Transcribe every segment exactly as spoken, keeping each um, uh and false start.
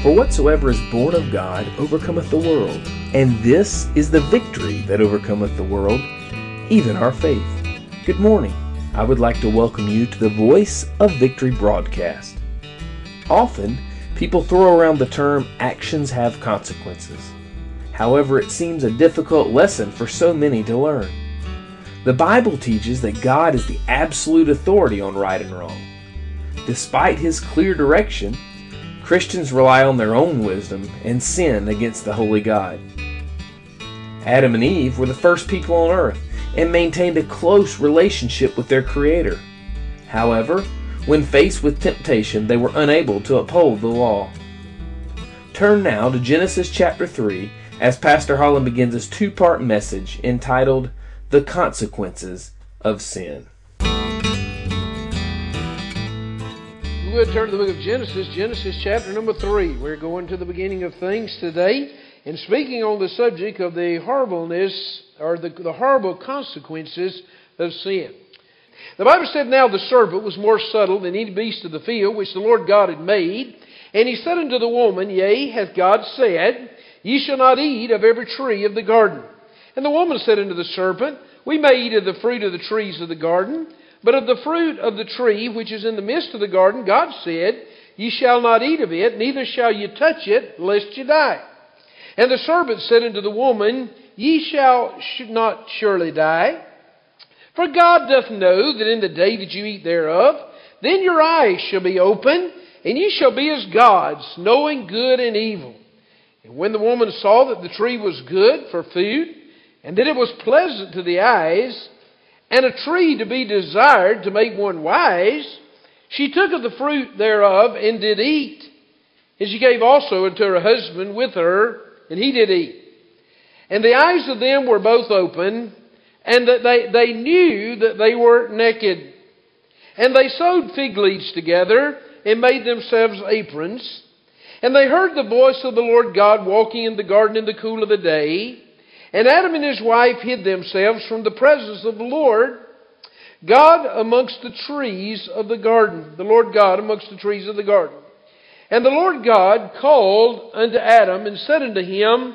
For whatsoever is born of God overcometh the world, and this is the victory that overcometh the world, even our faith. Good morning. I would like to welcome you to the Voice of Victory broadcast. Often, people throw around the term, actions have consequences. However, it seems a difficult lesson for so many to learn. The Bible teaches that God is the absolute authority on right and wrong. Despite His clear direction, Christians rely on their own wisdom and sin against the holy God. Adam and Eve were the first people on earth and maintained a close relationship with their Creator. However, when faced with temptation, they were unable to uphold the law. Turn now to Genesis chapter three as Pastor Holland begins his two-part message entitled, The Consequences of Sin. We'll turn to the book of Genesis, Genesis chapter number three. We're going to the beginning of things today and speaking on the subject of the horribleness or the, the horrible consequences of sin. The Bible said, Now the serpent was more subtle than any beast of the field which the Lord God had made. And he said unto the woman, Yea, hath God said, Ye shall not eat of every tree of the garden. And the woman said unto the serpent, We may eat of the fruit of the trees of the garden. But of the fruit of the tree which is in the midst of the garden, God said, Ye shall not eat of it, neither shall ye touch it, lest ye die. And the serpent said unto the woman, Ye shall not surely die. For God doth know that in the day that you eat thereof, then your eyes shall be open, and ye shall be as gods, knowing good and evil. And when the woman saw that the tree was good for food, and that it was pleasant to the eyes, and a tree to be desired to make one wise, she took of the fruit thereof and did eat. And she gave also unto her husband with her, and he did eat. And the eyes of them were both open, and that they, they knew that they were naked. And they sewed fig leaves together, and made themselves aprons. And they heard the voice of the Lord God walking in the garden in the cool of the day. And Adam and his wife hid themselves from the presence of the Lord God amongst the trees of the garden. The Lord God amongst the trees of the garden. And the Lord God called unto Adam and said unto him,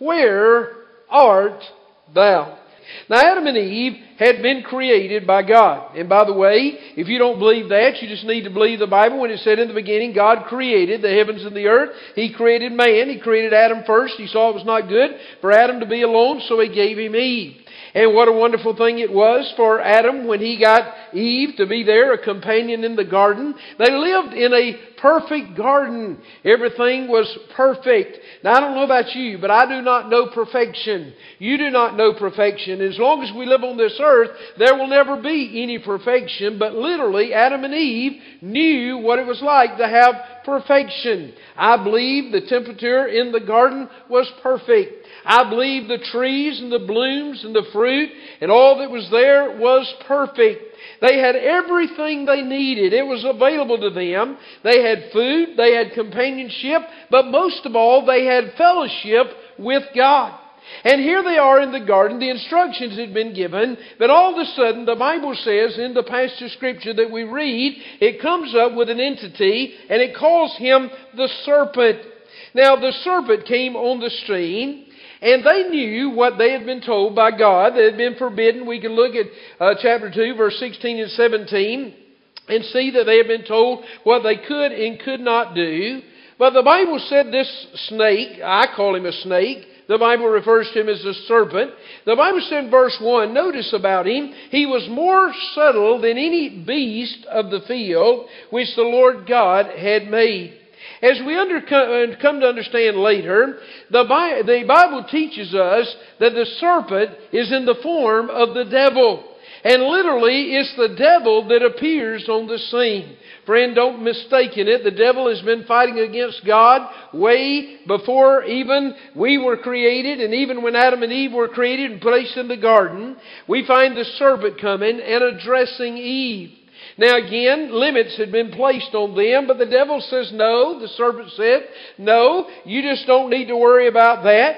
Where art thou? Now Adam and Eve had been created by God. And by the way, if you don't believe that, you just need to believe the Bible when it said in the beginning, God created the heavens and the earth. He created man. He created Adam first. He saw it was not good for Adam to be alone, so He gave him Eve. And what a wonderful thing it was for Adam when he got Eve to be there, a companion in the garden. They lived in a perfect garden. Everything was perfect. Now, I don't know about you, but I do not know perfection. You do not know perfection. As long as we live on this earth, there will never be any perfection. But literally, Adam and Eve knew what it was like to have perfection. I believe the temperature in the garden was perfect. I believe the trees and the blooms and the fruit and all that was there was perfect. They had everything they needed. It was available to them. They had food, they had companionship, but most of all, they had fellowship with God. And here they are in the garden. The instructions had been given, but all of a sudden, the Bible says in the passage of Scripture that we read, it comes up with an entity, and it calls him the serpent. Now, the serpent came on the scene, and they knew what they had been told by God. They had been forbidden. We can look at uh, chapter two, verse sixteen and seventeen, and see that they had been told what they could and could not do. But the Bible said this snake, I call him a snake, the Bible refers to him as a serpent. The Bible said in verse one, notice about him, he was more subtle than any beast of the field which the Lord God had made. As we under, come to understand later, the Bible, the Bible teaches us that the serpent is in the form of the devil. And literally, it's the devil that appears on the scene. Friend, don't mistake it. The devil has been fighting against God way before even we were created. And even when Adam and Eve were created and placed in the garden, we find the serpent coming and addressing Eve. Now again, limits had been placed on them, but the devil says no. The serpent said, no, you just don't need to worry about that.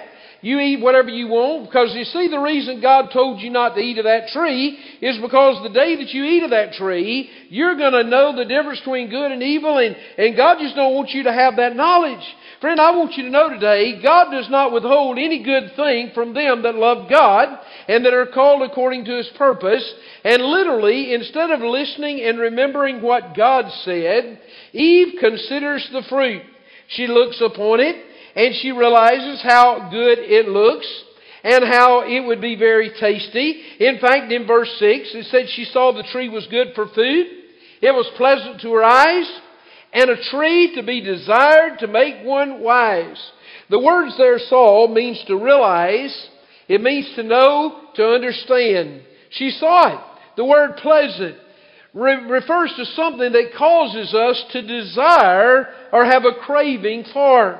You eat whatever you want, because you see the reason God told you not to eat of that tree is because the day that you eat of that tree, you're going to know the difference between good and evil, and, and God just don't want you to have that knowledge. Friend, I want you to know today, God does not withhold any good thing from them that love God and that are called according to His purpose. And literally, instead of listening and remembering what God said, Eve considers the fruit. She looks upon it, and she realizes how good it looks and how it would be very tasty. In fact, in verse six, it said she saw the tree was good for food. It was pleasant to her eyes, and a tree to be desired to make one wise. The words there, saw, means to realize. It means to know, to understand. She saw it. The word pleasant re- refers to something that causes us to desire or have a craving for.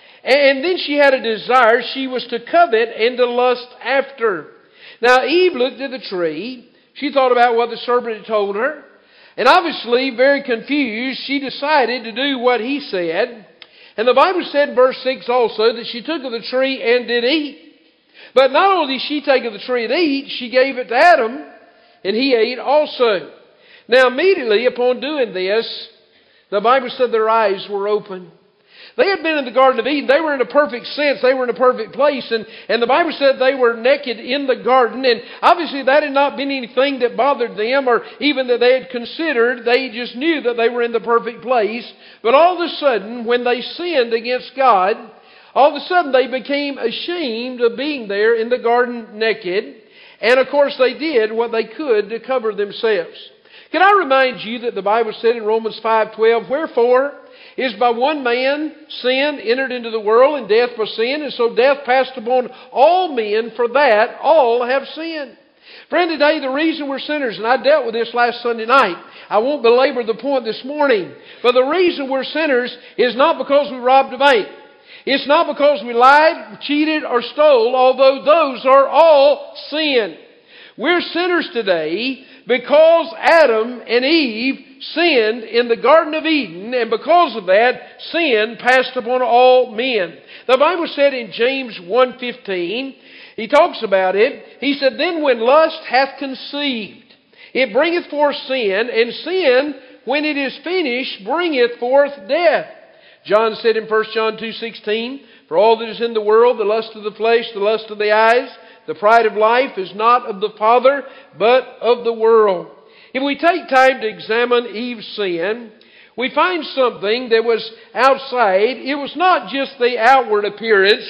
And then she had a desire she was to covet and to lust after. Now Eve looked at the tree. She thought about what the serpent had told her. And obviously, very confused, she decided to do what he said. And the Bible said in verse six also that she took of the tree and did eat. But not only did she take of the tree and eat, she gave it to Adam, and he ate also. Now immediately upon doing this, the Bible said their eyes were open. They had been in the Garden of Eden. They were in a perfect sense. They were in a perfect place. And, and the Bible said they were naked in the garden. And obviously that had not been anything that bothered them or even that they had considered. They just knew that they were in the perfect place. But all of a sudden, when they sinned against God, all of a sudden they became ashamed of being there in the garden naked. And of course they did what they could to cover themselves. Can I remind you that the Bible said in Romans five twelve, wherefore is by one man sin entered into the world, and death by sin, and so death passed upon all men, for that all have sinned. Friend, today the reason we're sinners, and I dealt with this last Sunday night, I won't belabor the point this morning, but the reason we're sinners is not because we robbed a bank. It's not because we lied, cheated, or stole, although those are all sin. We're sinners today because Adam and Eve sinned in the Garden of Eden, and because of that, sin passed upon all men. The Bible said in James one fifteen, he talks about it, he said, then when lust hath conceived, it bringeth forth sin, and sin, when it is finished, bringeth forth death. John said in First John two sixteen, for all that is in the world, the lust of the flesh, the lust of the eyes, the pride of life is not of the Father, but of the world. If we take time to examine Eve's sin, we find something that was outside. It was not just the outward appearance,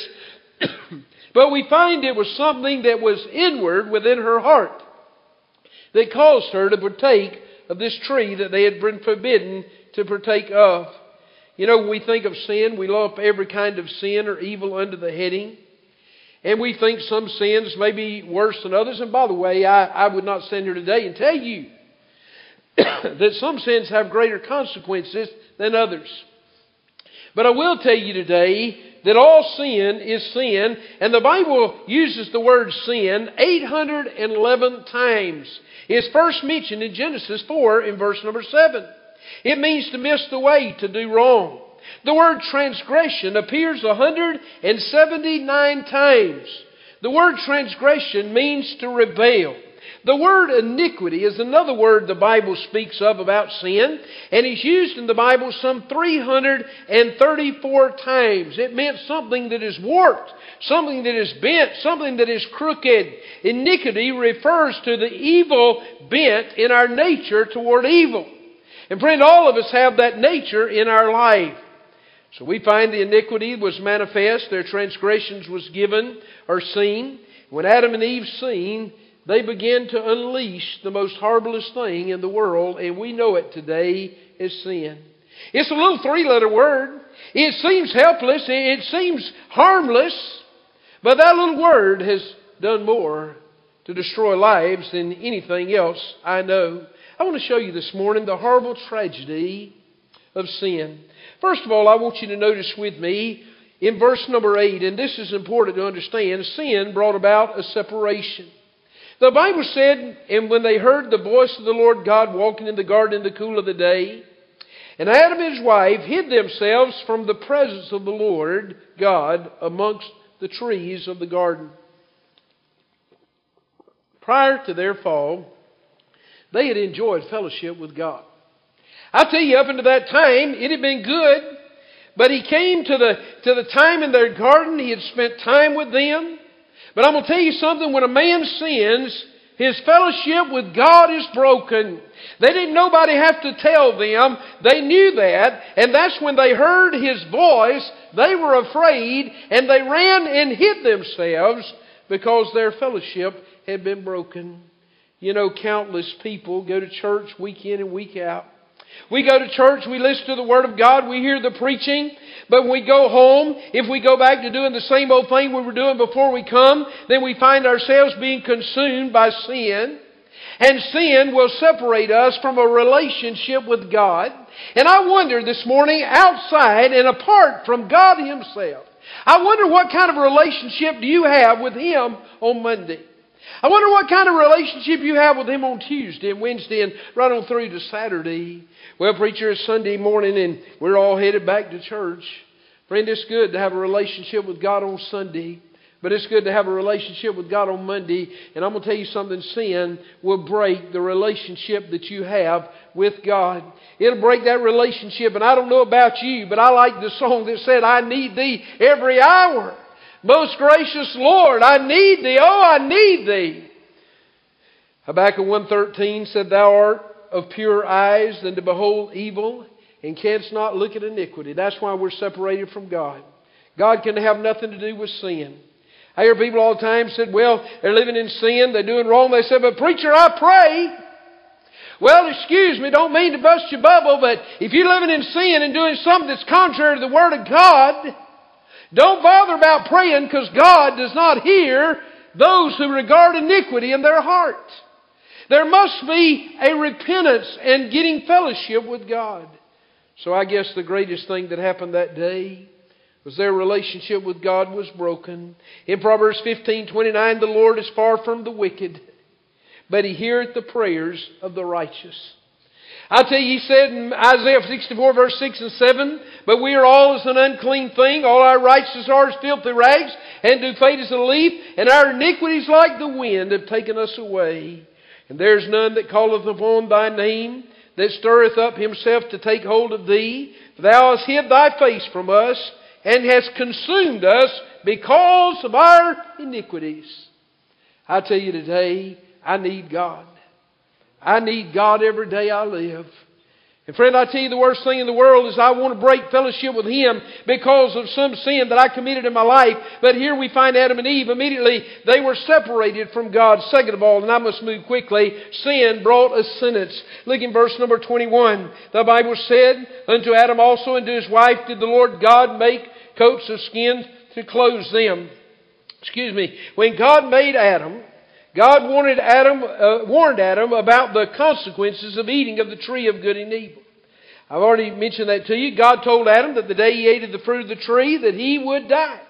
but we find it was something that was inward within her heart that caused her to partake of this tree that they had been forbidden to partake of. You know, when we think of sin, we lump every kind of sin or evil under the heading. And we think some sins may be worse than others. And by the way, I, I would not stand here today and tell you that some sins have greater consequences than others. But I will tell you today that all sin is sin. And the Bible uses the word sin eight hundred eleven times. It's first mentioned in Genesis four in verse number seven. It means to miss the way, to do wrong. The word transgression appears one hundred seventy-nine times. The word transgression means to rebel. The word iniquity is another word the Bible speaks of about sin, and it's used in the Bible some three hundred thirty-four times. It meant something that is warped, something that is bent, something that is crooked. Iniquity refers to the evil bent in our nature toward evil. And friend, all of us have that nature in our life. So we find the iniquity was manifest, their transgressions was given or seen. When Adam and Eve sinned, they began to unleash the most horriblest thing in the world, and we know it today as sin. It's a little three-letter word. It seems helpless, it seems harmless, but that little word has done more to destroy lives than anything else I know. I want to show you this morning the horrible tragedy of sin. First of all, I want you to notice with me in verse number eight, and this is important to understand, sin brought about a separation. The Bible said, and when they heard the voice of the Lord God walking in the garden in the cool of the day, and Adam and his wife hid themselves from the presence of the Lord God amongst the trees of the garden. Prior to their fall, they had enjoyed fellowship with God. I tell you, up until that time, it had been good. But he came to the, to the time in their garden. He had spent time with them. But I'm going to tell you something. When a man sins, his fellowship with God is broken. They didn't nobody have to tell them. They knew that. And that's when they heard His voice. They were afraid. And they ran and hid themselves because their fellowship had been broken. You know, countless people go to church week in and week out. We go to church, we listen to the Word of God, we hear the preaching, but when we go home, if we go back to doing the same old thing we were doing before we come, then we find ourselves being consumed by sin. And sin will separate us from a relationship with God. And I wonder this morning, outside and apart from God Himself, I wonder what kind of relationship do you have with Him on Monday? I wonder what kind of relationship you have with Him on Tuesday and Wednesday and right on through to Saturday. Well, preacher, it's Sunday morning and we're all headed back to church. Friend, it's good to have a relationship with God on Sunday. But it's good to have a relationship with God on Monday. And I'm going to tell you something. Sin will break the relationship that you have with God. It'll break that relationship. And I don't know about you, but I like the song that said, I need Thee every hour. Most gracious Lord, I need Thee. Oh, I need Thee. Habakkuk one thirteen said, Thou art of purer eyes than to behold evil, and canst not look at iniquity. That's why we're separated from God. God can have nothing to do with sin. I hear people all the time said, well, they're living in sin, they're doing wrong. They said, but preacher, I pray. Well, excuse me, don't mean to bust your bubble, but if you're living in sin and doing something that's contrary to the Word of God, don't bother about praying, because God does not hear those who regard iniquity in their heart. There must be a repentance and getting fellowship with God. So I guess the greatest thing that happened that day was their relationship with God was broken. In Proverbs fifteen twenty-nine, the Lord is far from the wicked, but He heareth the prayers of the righteous. I tell you, He said in Isaiah sixty-four, verse six and seven, but we are all as an unclean thing, all our righteousness are as filthy rags, and do fade as a leaf, and our iniquities like the wind have taken us away. And there is none that calleth upon Thy name, that stirreth up himself to take hold of Thee. For Thou hast hid Thy face from us, and hast consumed us because of our iniquities. I tell you today, I need God. I need God every day I live. And friend, I tell you, the worst thing in the world is I want to break fellowship with Him because of some sin that I committed in my life. But here we find Adam and Eve. Immediately they were separated from God. Second of all, and I must move quickly, sin brought a sentence. Look in verse number twenty-one. The Bible said, unto Adam also and to his wife did the Lord God make coats of skin to clothe them. Excuse me. When God made Adam, God warned Adam, uh, warned Adam about the consequences of eating of the tree of good and evil. I've already mentioned that to you. God told Adam that the day he ate of the fruit of the tree that he would die.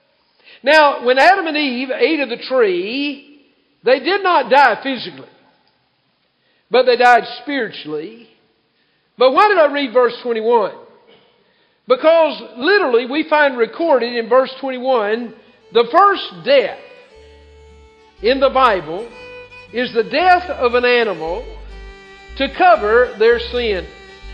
Now, when Adam and Eve ate of the tree, they did not die physically, but they died spiritually. But why did I read verse twenty-one? Because literally we find recorded in verse twenty-one, the first death in the Bible is the death of an animal to cover their sin.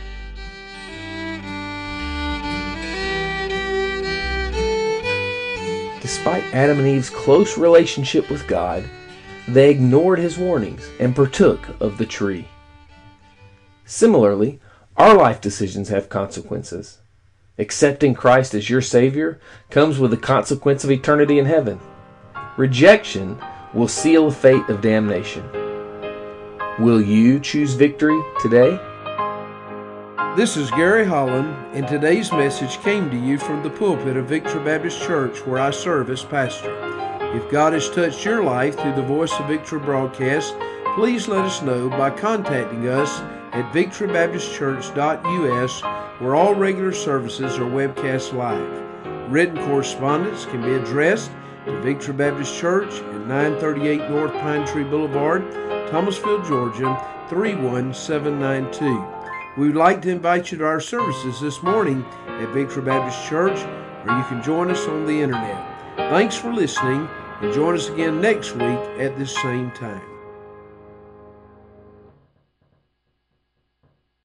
Despite Adam and Eve's close relationship with God, they ignored His warnings and partook of the tree. Similarly, our life decisions have consequences. Accepting Christ as your Savior comes with the consequence of eternity in heaven. Rejection will seal the fate of damnation. Will you choose victory today? This is Gary Holland, and today's message came to you from the pulpit of Victory Baptist Church, where I serve as pastor. If God has touched your life through the Voice of Victory broadcast, please let us know by contacting us at victory baptist church dot U S, where all regular services are webcast live. Written correspondence can be addressed to Victory Baptist Church at nine thirty-eight North Pine Tree Boulevard, Thomasville, Georgia, three one seven nine two. We would like to invite you to our services this morning at Victory Baptist Church, or you can join us on the internet. Thanks for listening, and join us again next week at this same time.